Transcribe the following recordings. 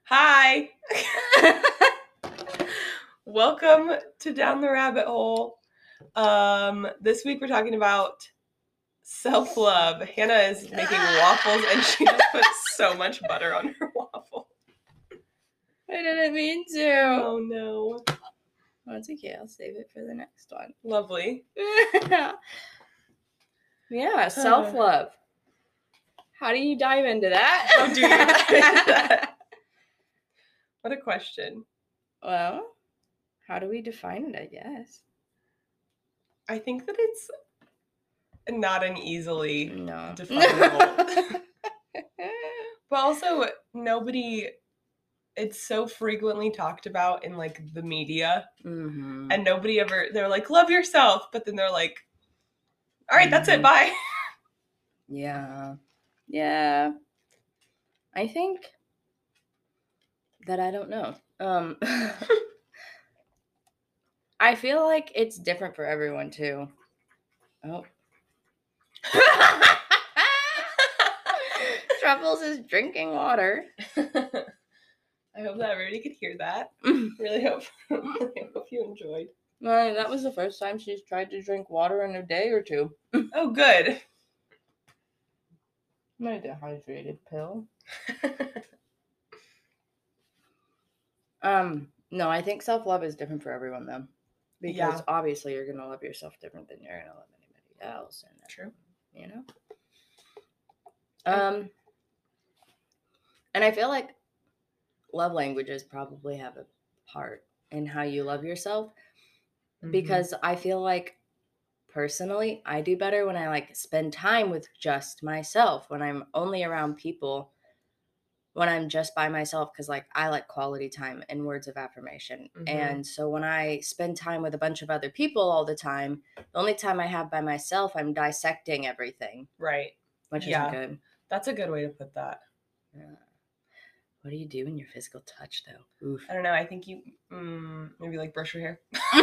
Hi! Welcome to Down the Rabbit Hole. This week we're talking about self-love. Hannah is making waffles and she just put so much butter on her waffle. I didn't mean to. Oh no. Oh, it's okay. I'll save it for the next one. Lovely. Yeah, self-love. How do you dive into that? How do you dive into that? What a question. Well, how do we define it, I guess? I think that it's not an easily No. definable. But also, it's so frequently talked about in, like, the media. Mm-hmm. And nobody ever, they're like, love yourself. But then they're like, all right, that's it, bye. Yeah. Yeah. I think that I don't know. I feel like it's different for everyone, too. Oh. Truffles is drinking water. I hope that everybody could hear that. Really hope you enjoyed. No, that was the first time she's tried to drink water in a day or two. Oh, good. My dehydrated pill. No, I think self-love is different for everyone, though. Because obviously you're going to love yourself different than you're going to love anybody else. And true. You know? And I feel like love languages probably have a part in how you love yourself. Mm-hmm. Because I feel like, personally, I do better when I, like, spend time with just myself. When I'm only around people. When I'm just by myself, because, like, I like quality time and words of affirmation. Mm-hmm. And so when I spend time with a bunch of other people all the time, the only time I have by myself, I'm dissecting everything. Right. Which isn't good. That's a good way to put that. Yeah. What do you do in your physical touch, though? Oof. I don't know. I think you maybe, like, brush your hair.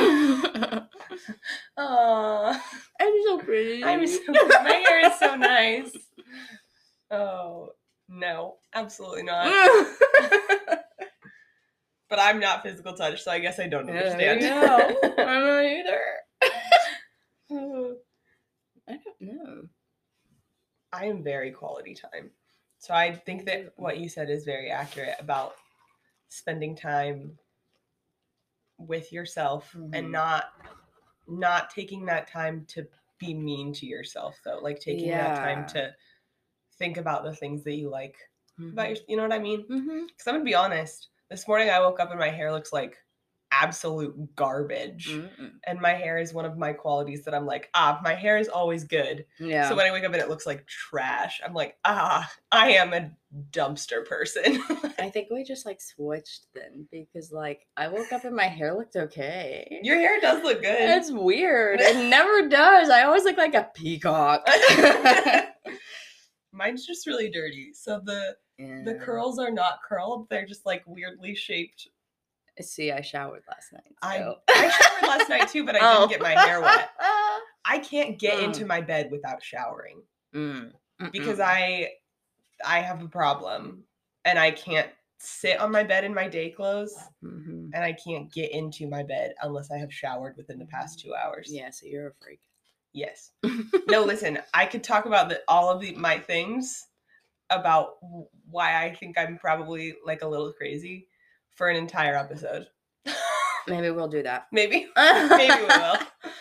Aww. I'm so pretty. My hair is so nice. Oh. No, absolutely not. But I'm not physical touch, so I guess I don't understand. No, I'm not either. I don't know. I am very quality time. So I think that what you said is very accurate about spending time with yourself and not taking that time to be mean to yourself, though. Like, taking that time to think about the things that you like about you know what I mean? Because I'm gonna be honest, this morning I woke up and my hair looks like absolute garbage. And my hair is one of my qualities that I'm like, my hair is always good. Yeah. So when I wake up and it looks like trash, I'm like, I am a dumpster person. I think we just, like, switched then, because, like, I woke up and my hair looked okay. Your hair does look good. It's weird. It never does. I always look like a peacock. Mine's just really dirty. So the curls are not curled. They're just, like, weirdly shaped. See, I showered last night. So. I showered last night too, but I didn't get my hair wet. I can't get into my bed without showering. Because I have a problem. And I can't sit on my bed in my day clothes. And I can't get into my bed unless I have showered within the past 2 hours. Yeah, so you're a freak. Yes. No, listen, I could talk about all of my things about why I think I'm probably, like, a little crazy for an entire episode. Maybe we'll do that. Maybe we will.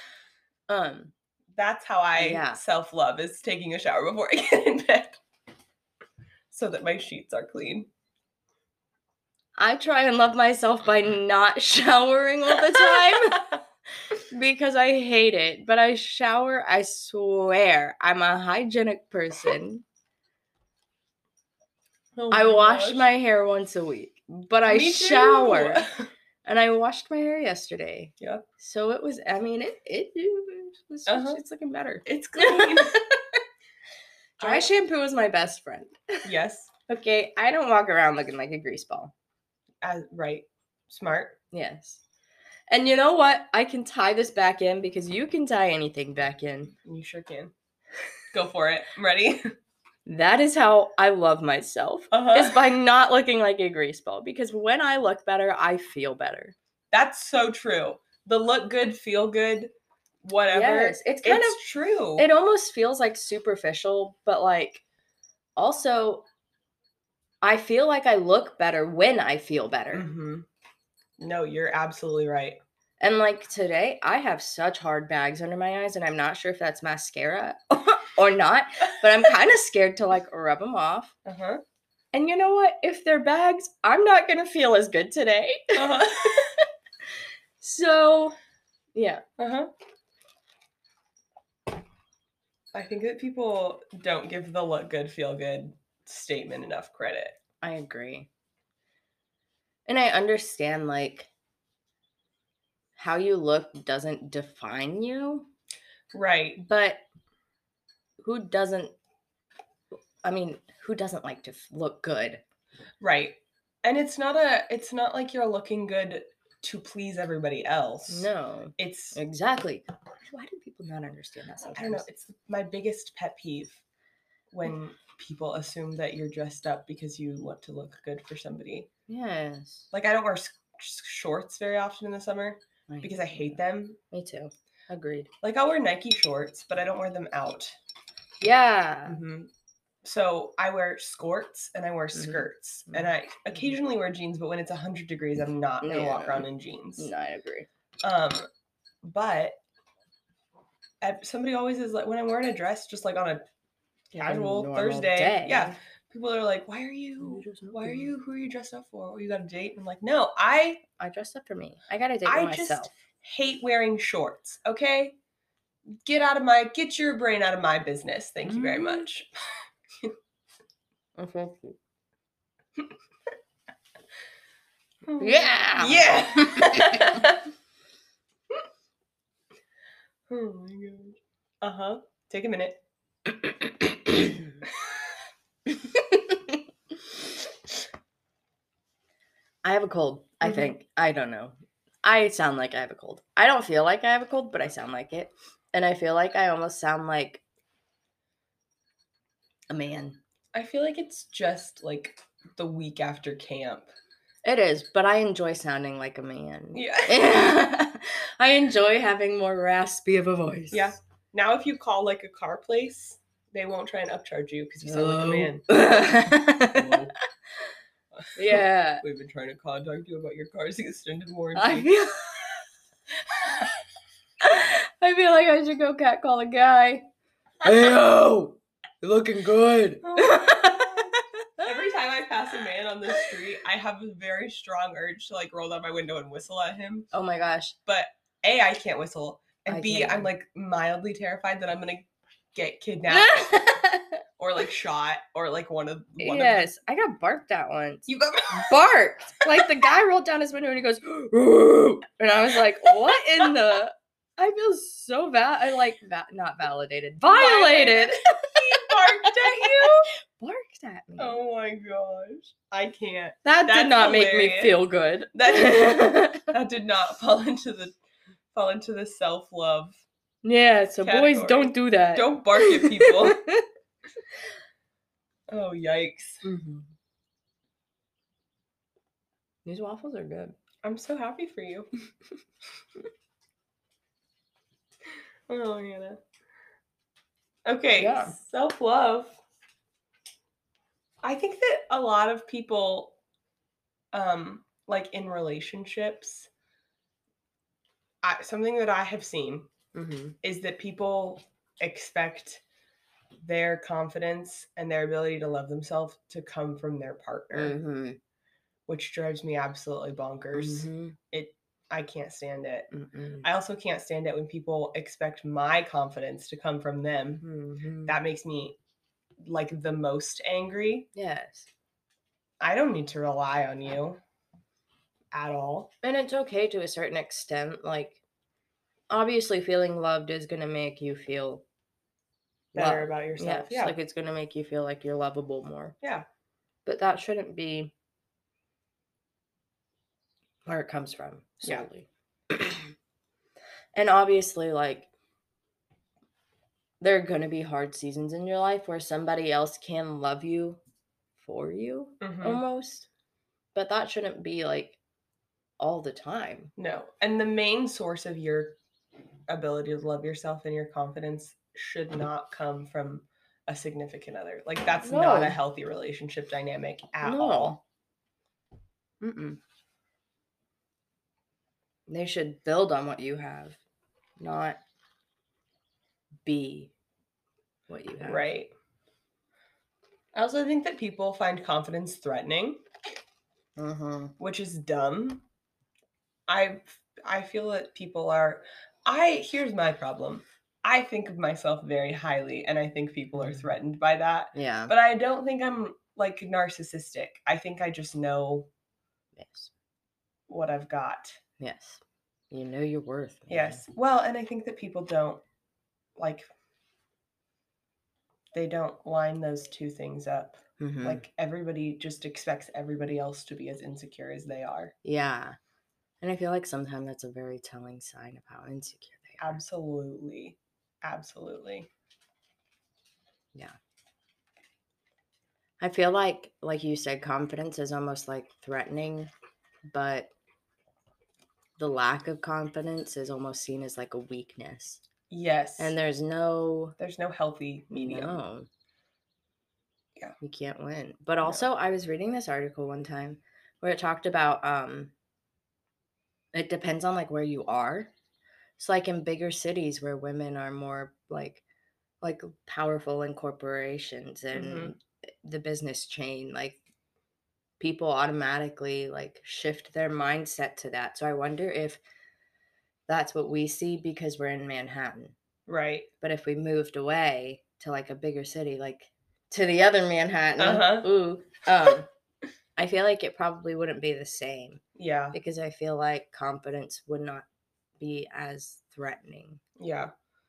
That's how I self-love, is taking a shower before I get in bed so that my sheets are clean. I try and love myself by not showering all the time. Because I hate it. But I shower, I swear. I'm a hygienic person. I wash my hair once a week. But I shower. And I washed my hair yesterday. Yep. So it was, I mean, it's looking better. It's clean. Dry shampoo is my best friend. Yes. Okay, I don't walk around looking like a grease ball. Right. Smart. Yes. And you know what? I can tie this back in, because you can tie anything back in. You sure can. Go for it. I'm ready. That is how I love myself, is by not looking like a greaseball. Because when I look better, I feel better. That's so true. The look good, feel good, whatever. Yes, it's kind of true. It almost feels like superficial, but like also I feel like I look better when I feel better. Mm-hmm. No, you're absolutely right. And like today, I have such hard bags under my eyes, and I'm not sure if that's mascara or not, but I'm kind of scared to like rub them off. Uh-huh. And you know what? If they're bags, I'm not going to feel as good today. Uh-huh. So, yeah. Uh-huh. I think that people don't give the look good, feel good statement enough credit. I agree. And I understand, like, how you look doesn't define you. Right. But who doesn't like to look good? Right. And it's not like you're looking good to please everybody else. No. It's exactly. Why do people not understand that sometimes? I don't know. It's my biggest pet peeve when people assume that you're dressed up because you want to look good for somebody. Yes. Like, I don't wear shorts very often in the summer because I hate them. Me too. Agreed. Like, I'll wear Nike shorts, but I don't wear them out. Yeah. Mm-hmm. So I wear skirts and I wear skirts. And I occasionally wear jeans, but when it's 100 degrees, I'm not going to walk around in jeans. No, I agree. But somebody always is like, when I'm wearing a dress, just like on a casual Thursday day. Yeah, people are like, who are you dressed up for? You got a date? And I'm like, no, I dressed up for me. I got a date with myself. Just hate wearing shorts. Okay, get your brain out of my business. Thank you very much. Yeah. Oh my gosh. Uh-huh. Take a minute. I have a cold, I think. I don't know. I sound like I have a cold. I don't feel like I have a cold, but I sound like it. And I feel like I almost sound like a man. I feel like it's just like the week after camp. It is, but I enjoy sounding like a man. Yeah. I enjoy having more raspy of a voice. Yeah. Now if you call like a car place, they won't try and upcharge you because you sound like a man. Hello. Yeah. We've been trying to contact you about your car's extended warranty. I feel like I should go catcall a guy. Hey yo! You're looking good. Every time I pass a man on the street, I have a very strong urge to like roll down my window and whistle at him. Oh my gosh. But A, I can't whistle. And B, I'm like mildly terrified that I'm gonna get kidnapped or like shot or like one of Yes, I got barked at once. You got barked. Like the guy rolled down his window and he goes, "Ooh," and I was like, "What in the?" I feel so bad. I like not validated, violated. He barked at you. Barked at me. Oh my gosh, I can't. That did not make me feel good. That did not fall into the self-love. Yeah, so category. Boys, don't do that. Don't bark at people. Oh, yikes. Mm-hmm. These waffles are good. I'm so happy for you. Oh, Hannah. Okay, yeah. Self-love. I think that a lot of people, like in relationships, something that I have seen is that people expect their confidence and their ability to love themselves to come from their partner, which drives me absolutely bonkers. I can't stand it. I also can't stand it when people expect my confidence to come from them. That makes me like the most angry. Yes. I don't need to rely on you at all. And it's okay to a certain extent. Like, obviously feeling loved is going to make you feel better about yourself. Yes, like it's going to make you feel like you're lovable more. Yeah. But that shouldn't be where it comes from solely. Yeah. And obviously, like, there are going to be hard seasons in your life where somebody else can love you for you almost. But that shouldn't be like all the time. No. And the main source of your ability to love yourself and your confidence should not come from a significant other. Like, that's not a No. healthy relationship dynamic at No. all. Mm-mm. They should build on what you have, not be what you have. Right. I also think that people find confidence threatening, which is dumb. I feel that people are. Here's my problem. I think of myself very highly, and I think people are threatened by that. Yeah. But I don't think I'm like narcissistic. I think I just know Yes. what I've got. Yes. You know your worth. Man. Yes. Well, and I think that people don't like. They don't line those two things up. Like, everybody just expects everybody else to be as insecure as they are. Yeah. And I feel like sometimes that's a very telling sign of how insecure they are. Absolutely. Absolutely. Yeah. I feel like you said, confidence is almost like threatening, but the lack of confidence is almost seen as like a weakness. Yes. And there's no healthy medium. No. Yeah. You can't win. But also, I was reading this article one time where it talked about it depends on like where you are. It's like in bigger cities where women are more like powerful in corporations and the business chain, like people automatically like shift their mindset to that. So I wonder if that's what we see because we're in Manhattan. Right. But if we moved away to like a bigger city, like to the other Manhattan, I feel like it probably wouldn't be the same. Yeah. Because I feel like confidence would not be as threatening. Yeah.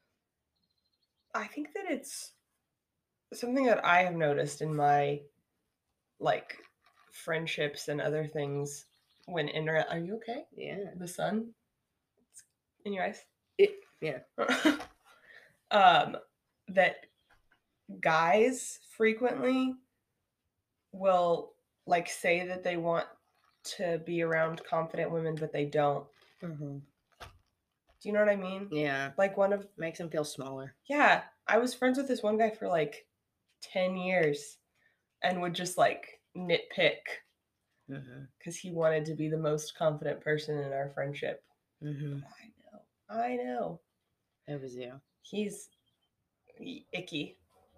I think that it's something that I have noticed in my like friendships and other things when are you okay? Yeah. The sun in your eyes? Yeah. That guys frequently will like say that they want to be around confident women, but they don't. Do you know what I mean? Yeah. Like makes them feel smaller. Yeah. I was friends with this one guy for like 10 years and would just like nitpick because he wanted to be the most confident person in our friendship. I know. It was you. He's icky.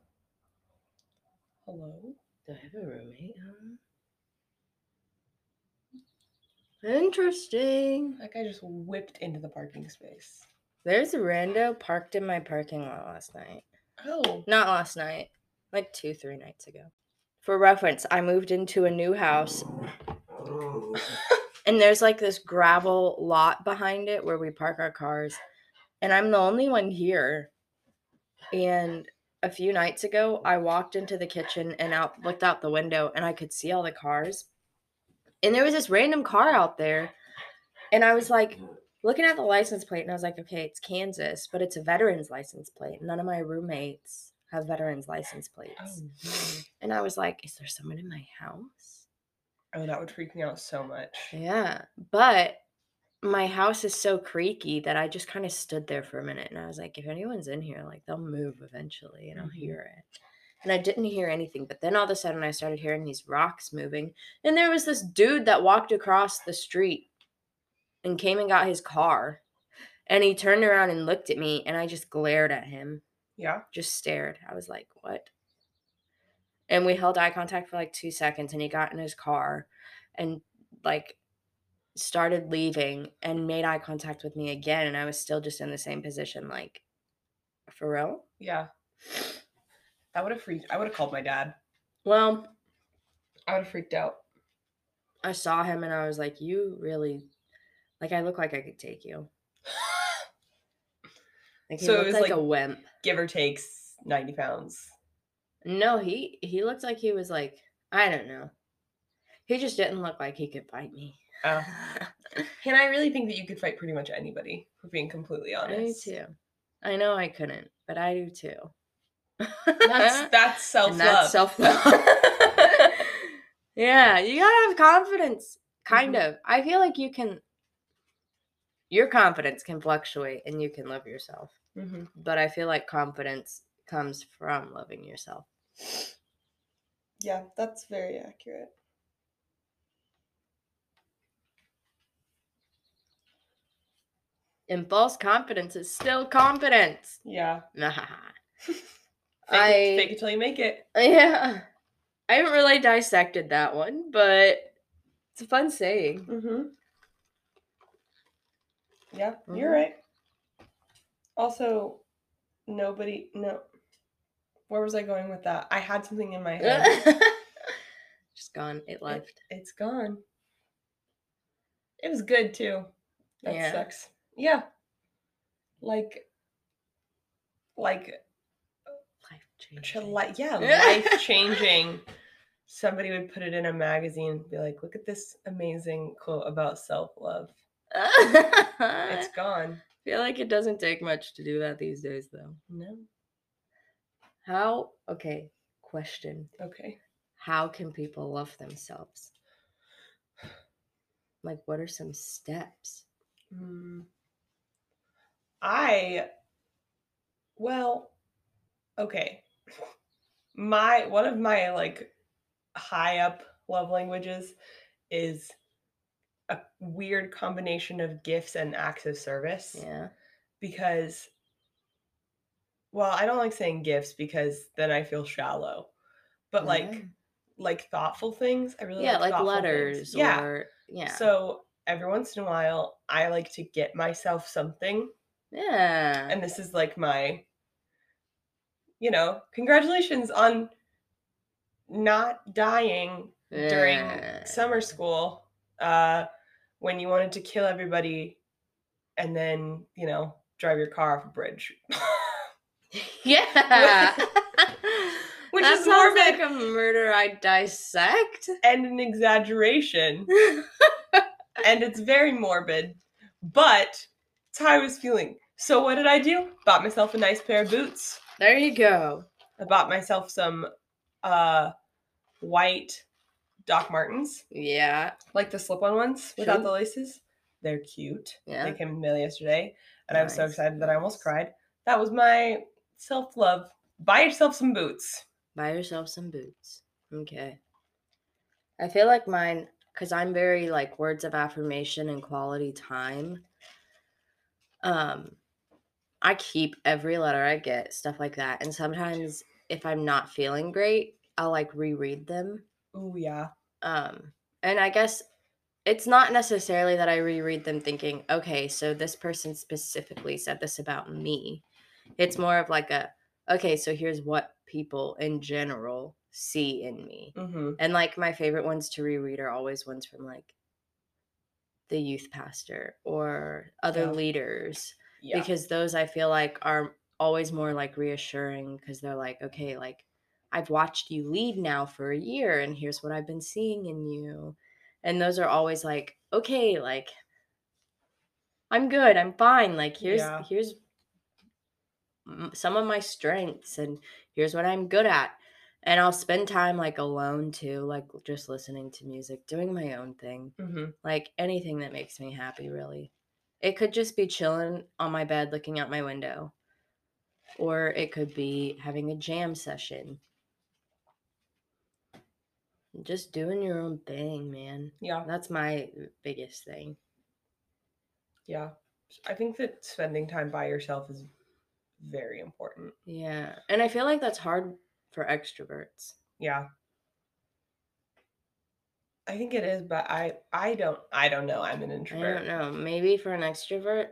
Hello? Do I have a roommate? Interesting. That guy just whipped into the parking space. There's a rando parked in my parking lot last night. Oh. Not last night. Like 2-3 nights ago. For reference, I moved into a new house. And there's like this gravel lot behind it where we park our cars. And I'm the only one here. And a few nights ago, I walked into the kitchen and looked out the window and I could see all the cars. And there was this random car out there. And I was like looking at the license plate and I was like, okay, it's Kansas, but it's a veteran's license plate. None of my roommates have veterans license plates. And I was like, is there someone in my house? Oh, that would freak me out so much. Yeah. But my house is so creaky that I just kind of stood there for a minute and I was like, if anyone's in here, like they'll move eventually and I'll hear it. And I didn't hear anything. But then all of a sudden I started hearing these rocks moving. And there was this dude that walked across the street and came and got his car. And he turned around and looked at me and I just glared at him. Yeah. Just stared. I was like, what? And we held eye contact for like 2 seconds and he got in his car and like started leaving and made eye contact with me again. And I was still just in the same position. Like, for real? Yeah. I would have called my dad. Well, I would have freaked out. I saw him and I was like, you really, like, I look like I could take you. Like, he looked like a wimp. Give or take 90 pounds. No, he looked like he was like, I don't know. He just didn't look like he could fight me. And I really think that you could fight pretty much anybody, for being completely honest. Me too. I know I couldn't, but I do too. That's And that's self-love. self-love. Yeah, you gotta have confidence. Kind Mhm. of. I feel like your confidence can fluctuate and you can love yourself. Mhm. But I feel like confidence comes from loving yourself. Yeah, that's very accurate. And false confidence is still confidence. Yeah. Fake I it till you make it. yeah. I haven't really dissected that one, but it's a fun saying. Mhm. Yeah, you're Mhm. right. Also, nobody no. Where was I going with that? I had something in my head. Just gone. It left. It's gone. It was good too. That Yeah. sucks. Yeah. Like like Life changing. life changing. Somebody would put it in a magazine and be like, look at this amazing quote about self-love. It's I gone. feel like it doesn't take much to do that these days, though. No. Okay, question. Okay. How can people love themselves? Like, what are some steps? Mm, I well, okay. One of my like high up love languages is a weird combination of gifts and acts of service Yeah. because well, I don't like saying gifts because then I feel shallow. But Yeah. like thoughtful things, I really Yeah, like like thoughtful things. letters Yeah. or, yeah. So every once in a while, I like to get myself something, Yeah. and this is like my, congratulations on not dying during Yeah. summer school, uh, when you wanted to kill everybody and then, drive your car off a bridge. Yeah. Which That is sounds morbid like a murder I'd dissect. and an exaggeration. And it's very morbid, but it's how I was feeling. So what did I do? Bought myself a nice pair of boots. There you go. I bought myself some white Doc Martens, Yeah. like the slip-on ones without the True. laces. They're cute. Yeah. They came in the mail yesterday, and I was so Nice, excited that I almost nice. cried. That was my self-love. Buy yourself some boots. Buy yourself some boots. Okay. I feel like mine, because I'm very like words of affirmation and quality time. I keep every letter I get, stuff like that. And sometimes if I'm not feeling great, I'll like reread them. Ooh, yeah. And I guess it's not necessarily that I reread them thinking, okay, so this person specifically said this about me. It's more of like okay, so here's what people in general see in me. Mm-hmm. And like my favorite ones to reread are always ones from like the youth pastor or other Yeah. leaders, Yeah. because those I feel like are always more like reassuring because they're like, okay, like I've watched you lead now for a year and here's what I've been seeing in you. And those are always like, okay, like I'm good, I'm fine. Like Yeah. here's some of my strengths and here's what I'm good at. And I'll spend time like alone too, like just listening to music, doing my own thing. Mm-hmm. Like anything that makes me happy, really. It could just be chilling on my bed looking out my window, or it could be having a jam session. Just doing your own thing, man. Yeah. That's my biggest thing. Yeah. I think that spending time by yourself is very important. Yeah. And I feel like that's hard for extroverts. Yeah. I think it is, but I don't know. I'm an I introvert. don't know. Maybe for an extrovert,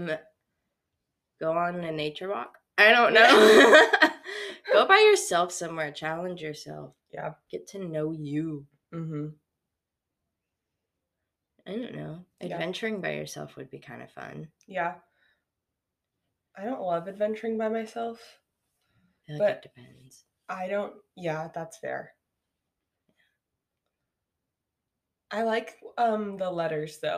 go on a nature walk. I don't know. Go by yourself somewhere. Challenge yourself. Yeah. Get to know you. Mm-hmm. I don't know. Yeah. Adventuring by yourself would be kind of fun. Yeah. I don't love adventuring by myself, I feel like but it depends. I don't. Yeah, that's fair. I like the letters though.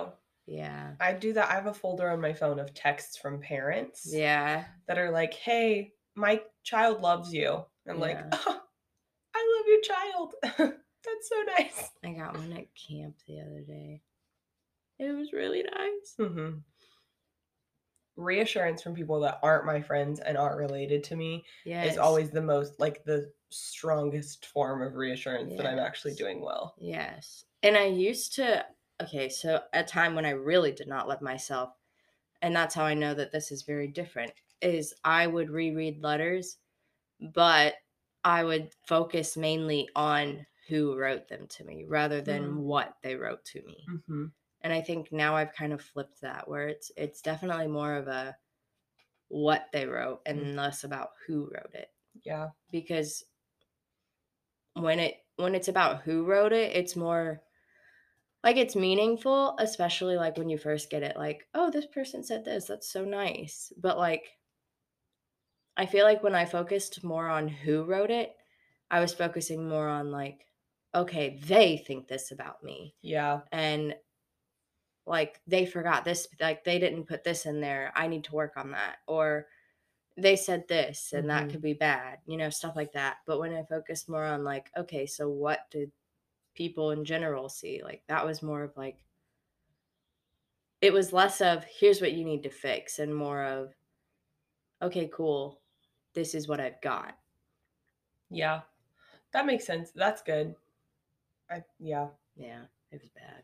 Yeah. I do that. I have a folder on my phone of texts from parents Yeah. that are like, hey, my child loves you. I'm like, Yeah. oh, I love your child. That's so nice. I got one at camp the other day. It was really nice. Mm-hmm. Reassurance from people that aren't my friends and aren't related to me Yes. is always the most, like, the strongest form of reassurance that I'm actually Yes. doing well. Yes. And I used to, okay, so a time when I really did not love myself, and that's how I know that this is very different, is I would reread letters, but I would focus mainly on who wrote them to me rather than what they wrote to me. Mm-hmm. And I think now I've kind of flipped that, where it's definitely more of a what they wrote and less about who wrote it. Yeah. Because when it's about who wrote it, it's more like it's meaningful, especially like when you first get it, like, oh, this person said this, that's so nice. But like I feel like when I focused more on who wrote it, I was focusing more on like, okay, they think this about me. Yeah. And like they forgot this, like they didn't put this in there. I need to work on that. Or they said this and that could be bad, stuff like that. But when I focused more on like, okay, so what did people in general see? Like that was more of like, it was less of here's what you need to fix and more of, okay, cool. This is what I've got. Yeah. That makes sense. That's good. Yeah. Yeah, it was bad.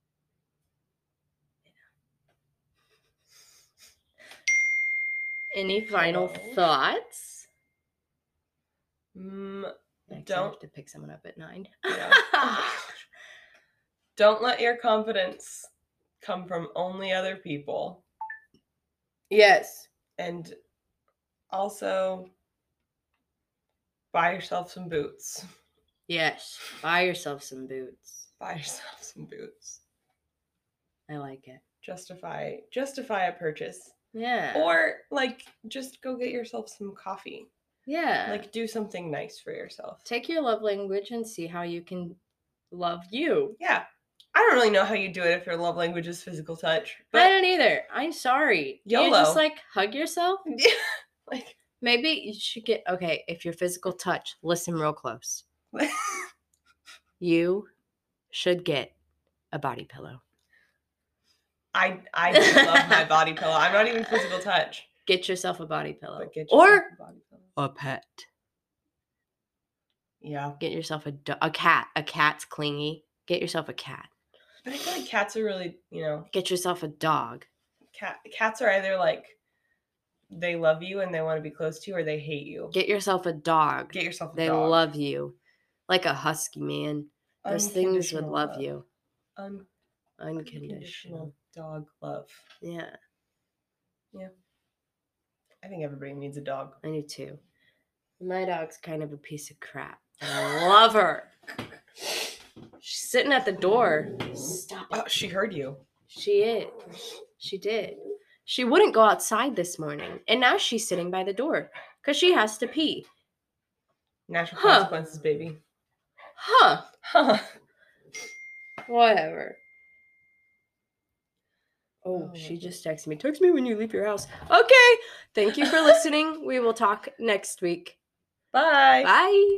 Yeah. Any final thoughts? I Don't have to pick someone up at 9. Yeah. Oh my gosh. Don't let your confidence come from only other people. Yes. And also buy yourself some boots. Yes. Buy yourself some boots. Buy yourself some boots. I like it. Justify a purchase. Yeah. Or like just go get yourself some coffee. Yeah. Like do something nice for yourself. Take your love language and see how you can love you. Yeah. I don't really know how you do it if your love language is physical touch. But I don't either. I'm sorry. YOLO. You just like hug yourself? Like maybe you should get, okay, if you're physical touch, listen real close. You should get a body pillow. I do love my body pillow. I'm not even physical touch. Get yourself a body pillow. But get yourself a body pillow. A pet. Yeah. Get yourself a cat. A cat's clingy. Get yourself a cat. But I feel like cats are really, Get yourself a dog. Cats are either like they love you and they want to be close to you, or they hate you. Get yourself a dog. Get yourself a they dog. They love you. Like a husky, man. Those things would love you. Unconditional dog love. Yeah. Yeah. I think everybody needs a dog. I do too. My dog's kind of a piece of crap. I love her. She's sitting at the door. Stop it. Oh, she heard you. She is. She did. She wouldn't go outside this morning, and now she's sitting by the door because she has to pee. Natural consequences, baby. Huh. Whatever. Oh, she just texted me. Text me when you leave your house. Okay. Thank you for listening. We will talk next week. Bye. Bye.